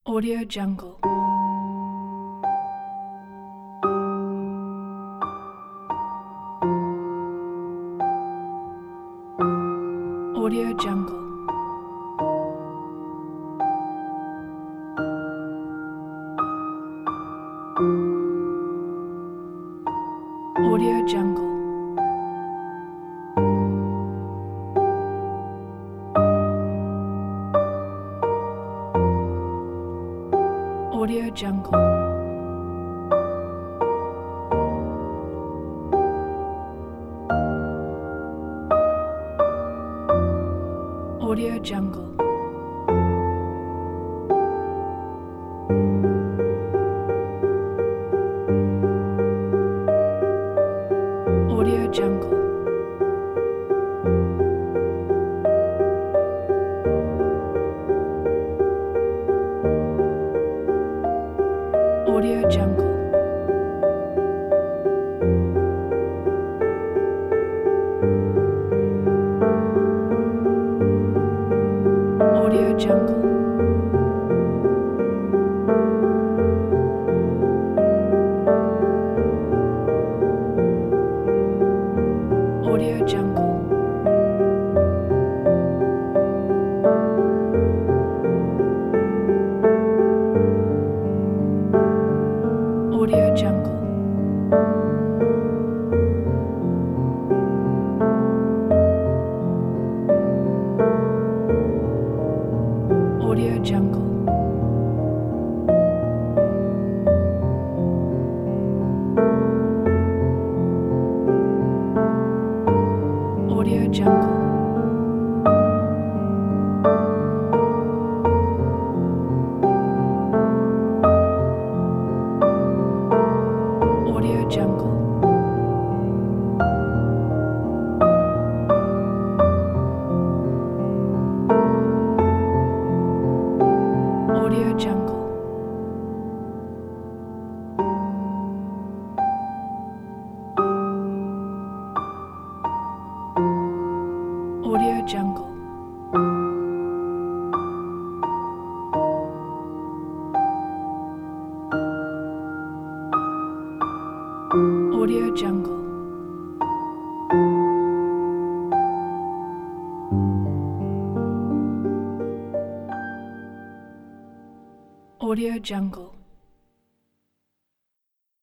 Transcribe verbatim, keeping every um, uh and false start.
Audio Jungle. Audio Jungle. Audio Jungle. Audio Jungle. Audio Jungle. Audio Jungle. Audio Jungle. Audio Jungle. Audio Jungle. Audio Jungle. Audio Jungle. Audio Jungle. Audio Jungle. Audio Jungle. Audio Jungle. Audio Jungle. Audio Jungle.